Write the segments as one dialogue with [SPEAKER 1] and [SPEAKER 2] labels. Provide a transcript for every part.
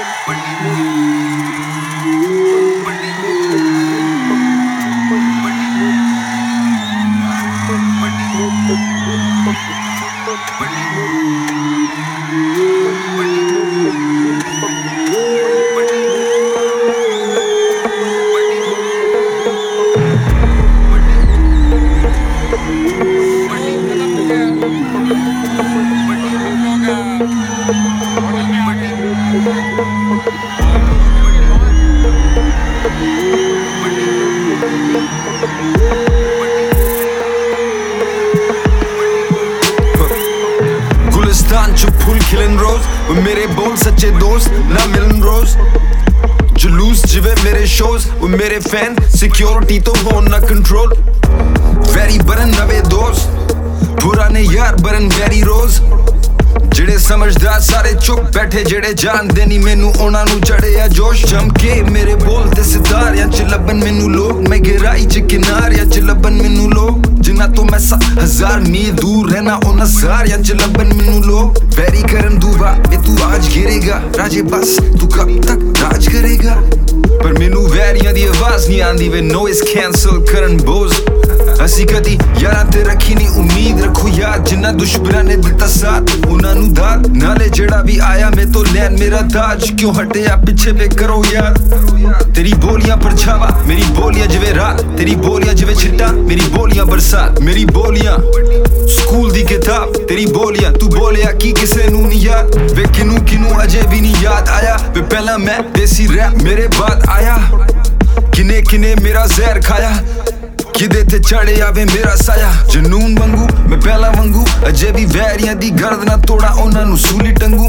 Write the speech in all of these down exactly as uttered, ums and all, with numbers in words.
[SPEAKER 1] गुलिस्तान च फुल खिलन रोज वो मेरे बोल सच्चे दोस्त ना मिलन रोज जुलूस जिवे मेरे शोज वो मेरे फैन सिक्योरिटी तो हो ना कंट्रोल वैरी बरन नवे दोस्त पुराने यार बरन वैरी रोज ਜਿਹੜੇ ਸਮਝਦਾਰ ਸਾਰੇ ਚੁੱਪ ਬੈਠੇ ਜਿਹੜੇ ਜਾਣਦੇ ਨਹੀਂ ਮੈਨੂੰ ਉਹਨਾਂ ਨੂੰ ਚੜਿਆ ਜੋਸ਼ ਚਮਕੇ ਮੇਰੇ ਬੋਲ ਤੇ ਸਿਤਾਰਿਆਂ ਚ ਲੱਭਣ ਮੈਨੂੰ ਲੋਕ ਮੈਂ ਗਹਿਰਾਈ ਚ ਕਿਨਾਰਿਆਂ ਚ ਲੱਭਣ ਮੈਨੂੰ ਲੋਕ ਜਿਨ੍ਹਾਂ ਤੋਂ ਮੈਂ ਹਜ਼ਾਰ ਮੀਲ ਦੂਰ ਰਹਿਣਾ ਉਹਨਾਂ ਸਾਰਿਆਂ ਚ ਲੱਭਣ ਮੈਨੂੰ ਲੋਕ ਵੈਰੀ ਕਰਨ ਦੂਬਾ ਵੇ ਤੂੰ ਆਜ ਗਿਰੇਗਾ ਰਾਜੇ ਬਸ ਤੂੰ ਕਬ ਤੱਕ ਰਾਜ ਕਰੇਗਾ ਪਰ ਮੈਨੂੰ ਵੈਰੀਆਂ ਦੀ ਆਵਾਜ਼ ਨਹੀਂ ਆਂਦੀ ਵੇ ਨੋਇਸ ਕੈਂਸਲ ਕਰਨ ਬੋਜ਼ ਅਸੀਂ ਕਦੀ ਯਾਰਾਂ ਤੇ ਰੱਖੀ ਨਹੀਂ ਉਮੀਦ ਰੱਖੋ ਯਾਦ ਜਿਨ੍ਹਾਂ ਦੁਸ਼ਮਣਾਂ ਨੇ ਦਿੱਤਾ ਸਾਥ ਉਹਨਾਂ ਨੂੰ ਦਾਦ ਨਾਲੇ ਜਿਹੜਾ ਵੀ ਆਇਆ ਮੈਂ ਤੋਂ ਲੈਣ ਮੇਰਾ ਤਾਜ ਕਿਉਂ ਹਟਿਆ ਪਿੱਛੇ ਵੇ ਕਰੋ ਯਾਰ ਤੇਰੀ ਬੋਲੀਆਂ ਪਰਛਾਵਾ ਮੇਰੀ ਬੋਲੀਆਂ ਜਿਵੇਂ ਰਾਤ ਤੇਰੀ ਬੋਲੀਆਂ ਜਿਵੇਂ ਛਿੱਟਾ ਮੇਰੀ ਬੋਲੀਆਂ ਬਰਸਾਤ ਮੇਰੀ ਬੋਲੀਆਂ ਸਕੂਲ ਦੀ ਕਿਤਾਬ ਤੇਰੀ ਬੋਲੀਆਂ ਤੂੰ ਬੋਲਿਆ ਕੀ ਕਿਸੇ ਨੂੰ ਨਹੀਂ ਯਾਦ ਵੇ ਕਿਨੂੰ ਕਿਨੂੰ ਅਜੇ ਵੀ ਨਹੀਂ ਯਾਦ ਆਇਆ ਵੇ ਪਹਿਲਾਂ ਮੈਂ ਦੇਸੀ ਰੈਪ ਮੇਰੇ ਬਾਅਦ ਆਇਆ ਕਿਨੇ ਕਿਨੇ ਮੇਰਾ ਜ਼ਹਿਰ ਖਾਇਆ ਕਿਦੇ ਤੇ ਚੜਿਆ ਵੇ ਮੇਰਾ ਸਾਇਆ ਜਨੂਨ ਵਾਂਗੂ ਮੈਂ ਪਹਿਲਾਂ ਵਾਂਗੂ ਅਜੇ ਵੀ ਵੈਰੀਆਂ ਦੀ ਗਰਦ ਨਾ ਤੋੜਾ ਉਹਨਾਂ ਨੂੰ ਸੂਲੀ ਟੰਗੂ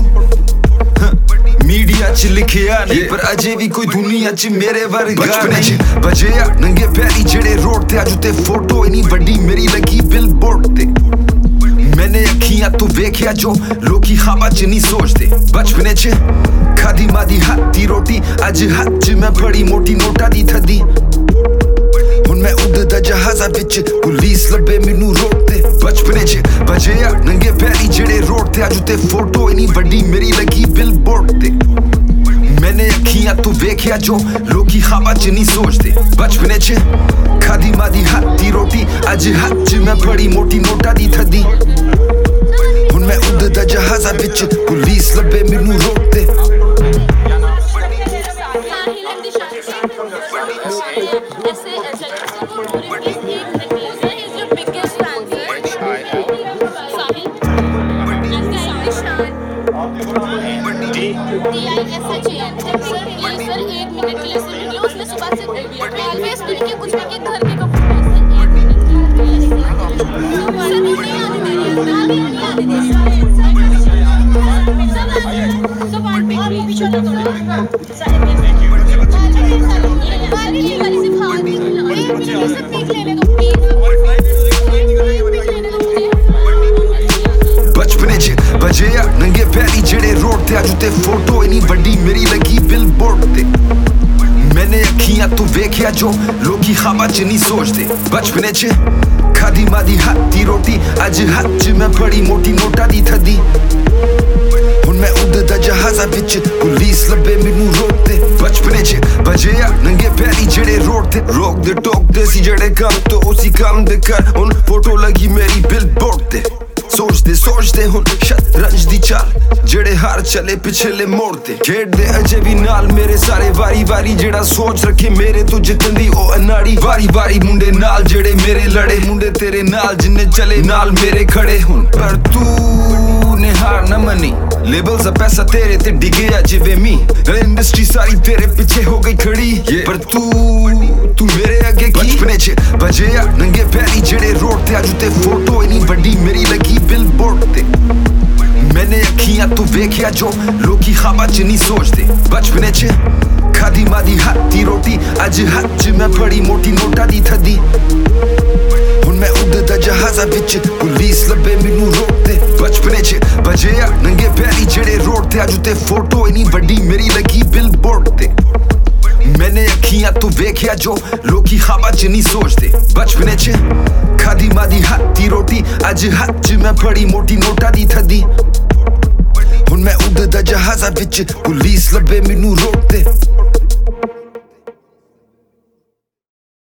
[SPEAKER 1] ਮੀਡੀਆ ਚ ਲਿਖਿਆ ਨਹੀਂ ਪਰ ਅਜੇ ਵੀ ਕੋਈ ਦੁਨੀਆ ਚ ਮੇਰੇ ਵਰਗਾ ਬਚਪਨੇ ਚ ਵਜਿਆ ਨੰਗੇ ਪੈਰੀ ਜਿਹੜੇ ਰੋਡ ਤੇ ਅੱਜ ਤੇ ਫੋਟੋ ਇਨੀ ਵੱਡੀ ਮੇਰੀ ਲੱਗੀ ਬਿਲਬੋਰਡ ਤੇ ਮੈਨੇ ਅੱਖੀਆਂ ਤੋਂ ਵੇਖਿਆ ਜੋ ਲੋਕੀ ਖਾਬਾਂ ਚ ਨਹੀਂ ਸੋਚਦੇ ਬਚਪਨੇ ਚ ਖਾਦੀ ਮਾਦੀ ਹੱਥ ਦੀ ਰੋਟੀ ਅੱਜ ਹੱਥ ਚ ਮੈਂ ਬੜੀ ਮੋਟੀ ਨੋਟਾਂ ਦੀ ਥੱਦੀ ਹੁਣ ਮੈਂ ਉੱਡਦਾ ਜਹਾਜ਼ਾਂ ਵਿੱਚ ਪੁਲਿਸ ਲੱਭੇ ਮੈਨੂੰ ਰੋਡ ਤੇ ਬਚਪਨੇ ਚ ਵਜਿਆ ਨੰਗੇ ਪੈਰੀ ਜਿਹੜੇ ਰੋਡ ਤੇ ਅੱਜ ਤੇ ਫੋਟੋ ਇਨੀ ਵੱਡੀ ਮੇਰੀ ਲੱਗੀ ਬਿਲਬੋਰਡ ਤੇ ਮੈਨੇ ਅੱਖੀਆਂ ਤੋਂ ਵੇਖਿਆ ਜੋ ਲੋਕੀ ਖਾਬਾਂ ਚ ਨਹੀਂ ਸੋਚਦੇ ਬਚਪਨੇ ਚ ਖਾਦੀ ਮਾਦੀ ਹੱਥ ਦੀ ਰੋਟੀ ਅੱਜ ਹੱਥ ਚ ਮੈਂ ਬੜੀ ਮੋਟੀ ਨੋਟਾਂ ਦੀ ਥੱਦੀ ਹੁਣ ਮੈਂ ਉੱਡਦਾ ਜਹਾਜ਼ਾਂ ਵਿੱਚ ਪੁਲਿਸ ਲੱਭੇ ਮੈਨੂੰ ਰੋਡ ਤੇ बचपने च वजया नंगे पैरी जेड़े रोड ते अज ते फोटो इनी वड्डी मेरी लगी बिलबोर्ड ते मैंने अखियां तो वेख्या जो लोकी खाबां च नहीं सोचदे बचपने च खादी मादी हथ दी रोटी अज हथ च मैं बड़ी मोटी नोटा दी थदी हुण मैं उड़दा जहाज़ां विच पुलिस लब्बे मैनू रोकदे बचपने च वजया नंगे पैरी जेड़े रोड ते रोकदे टोकदे सी जेड़े कम तो उसी कम दे कर हुण फोटो लगी मेरी बिलबोर्ड ते सोचदे सोचदे हुण शतरंज दी चाल जेड़े हार चले पिछले मोड़ ते खेडदे अजे भी नाल मेरे सारे वारी वारी जेड़ा सोच रखे मेरे तो जितन दी ओ अनाड़ी वारी वारी मुंडे नाल जेड़े मेरे लड़े मुंडे तेरे नाल जिन्ने चले नाल मेरे खड़े हुण पर तू ने हार न मनी लेबल्स दा पैसा तेरे ते डिगे आ जिवे मी इंडस्ट्री सारी तेरे पीछे हो गई खड़ी पर तू तू मेरे आगे की बचपने च वजया नंगे पैरी जेड़े रोड ते अज ते फोटो इनी वड्डी मेरी लगी बिलबोर्ड ते मैंने अखियां तो वेख्या जो लोकी खाबां च नहीं सोचदे बचपने च खादी मादी हथ दी रोटी अज हथ च मैं बड़ी मोटी नोटा दी थदी हुण मैं उड़दा जहाज़ां विच पुलिस लब्बे मैनू रोकदे बचपने च वजया नंगे पैरी जेड़े रोड ते अज ते फोटो इनी वड्डी मेरी लगी बिलबोर्ड ते मैंने अखियां तो वेख्या जो लोकी खाबां च नहीं सोचदे बचपने च खादी मादी हथ दी रोटी अज हथ च मैं बड़ी मोटी नोटा दी थदी हुण मैं उड़दा जहाज़ां विच पुलिस लबे मैनू रोड ते